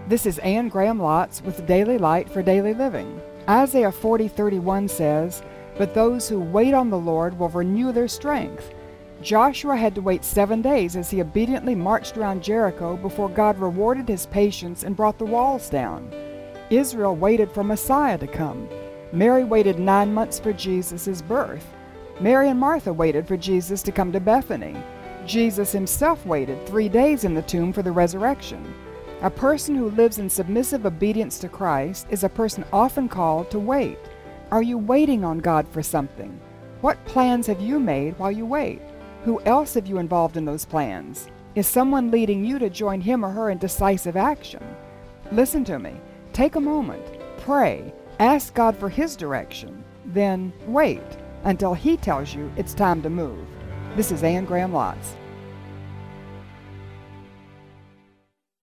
This is Anne Graham Lotz with Daily Light for Daily Living. Isaiah 40:31 says, "But those who wait on the Lord will renew their strength." Joshua had to wait 7 days as he obediently marched around Jericho before God rewarded his patience and brought the walls down. Israel waited for Messiah to come. Mary waited 9 months for Jesus' birth. Mary and Martha waited for Jesus to come to Bethany. Jesus himself waited 3 days in the tomb for the resurrection. A person who lives in submissive obedience to Christ is a person often called to wait. Are you waiting on God for something? What plans have you made while you wait? Who else have you involved in those plans? Is someone leading you to join him or her in decisive action? Listen to me. Take a moment. Pray. Ask God for his direction. Then wait until he tells you it's time to move. This is Anne Graham Lotz.